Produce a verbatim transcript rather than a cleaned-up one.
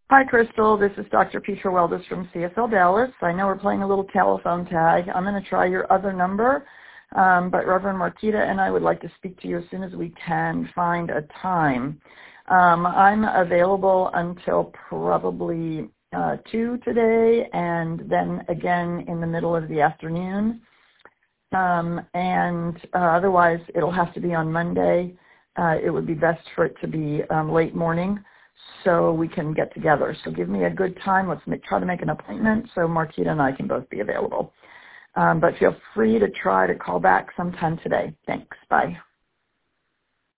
Hi, Crystal. This is Doctor Petra Weldis from C S L Dallas. I know we're playing a little telephone tag. I'm going to try your other number, um, but Reverend Marquita and I would like to speak to you as soon as we can find a time. Um, I'm available until probably uh, two today, and then again in the middle of the afternoon. Um, and uh, otherwise, it'll have to be on Monday. Uh, it would be best for it to be um, late morning, so we can get together. So give me a good time. Let's make, try to make an appointment so Marquita and I can both be available. Um, but feel free to try to call back sometime today. Thanks. Bye.